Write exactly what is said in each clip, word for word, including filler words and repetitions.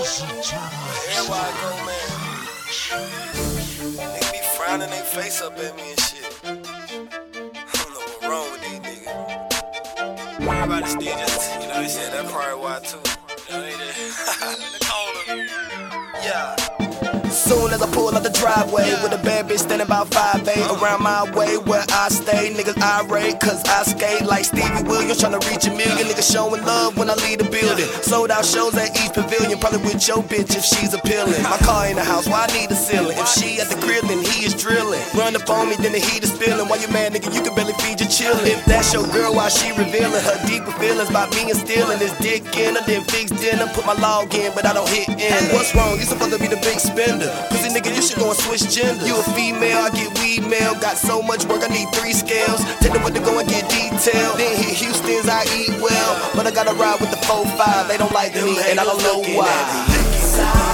Everywhere I go, man, they be frowning their face up at me and shit. I don't know what's wrong with these niggas. Everybody still just, you know, they said that probably why too. You know, they just, yeah. Soon as I pull out the driveway, yeah, with a bad bitch standing about five eight around my way where I stay. Niggas irate cause I skate like Stevie Williams, tryna reach a million. Niggas showing love when I leave the building. Sold out shows at each pavilion, probably with your bitch if she's appealing. My car in the house, why I need a ceiling? If she at the crib, then he is drilling. Run up on me, then the heat is spilling. Why you mad, nigga? You can barely feed your chillin'. If that's your girl, why she revealing her deeper feelings by me and stealing this dick in her, then fix dinner. Put my log in, but I don't hit in. What's wrong? You supposed to be the big spender. Pussy nigga, you should go and switch gender. You a female, I get weed mail. Got so much work, I need three scales. Tell them what to go and get detailed. Then hit Houston's, I eat well. But I gotta ride with the four five. They don't like me, and I don't know why.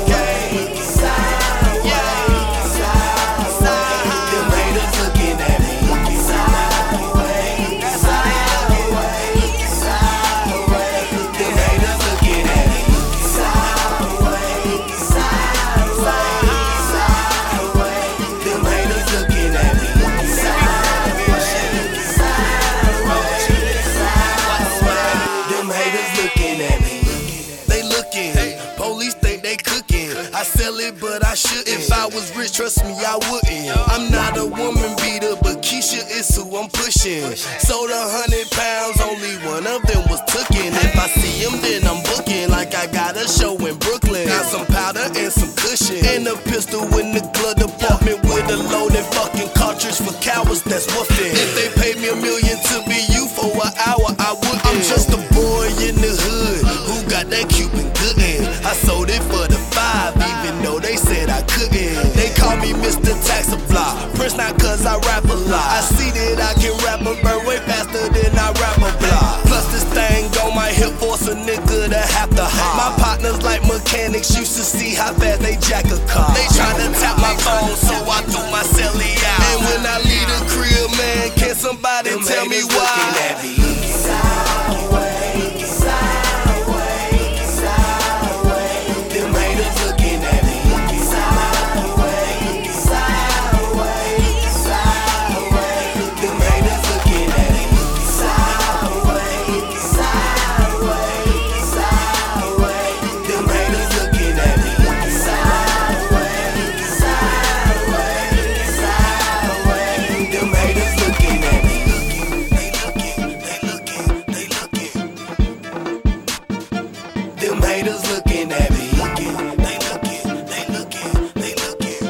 I sell it, but I shouldn't. If I was rich, trust me, I wouldn't. I'm not a woman beater, but Keisha is who I'm pushing. Sold a hundred pounds, only one of them was tookin'. If I see him, then I'm booking like I got a show in Brooklyn. Got some powder and some cushion, and a pistol in the glove department with a loaded fucking cartridge for cowards that's woofing. If they paid me a million to be you for an hour, I wouldn't. I'm just a boy in the hood who got that Cuban gooden. I sold it for the five, even though they said I couldn't. They call me Mister Taxifly, Prince not cause I rap a lot. I see that I can rap a bird way faster than I rap a block. Plus this thing on my hip force a nigga to have to hop. My partners like mechanics used to see how fast they jack a car. They tryna tap my phone, so I threw my celly out. And when I leave the crib, man, can somebody them tell me why? Them haters looking at me. They looking, they looking, they looking.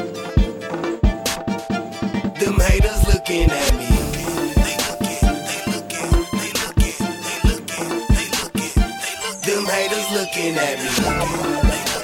Them haters looking at me. They looking, they looking, they looking, they looking, they looking, they looking. Them haters looking at me.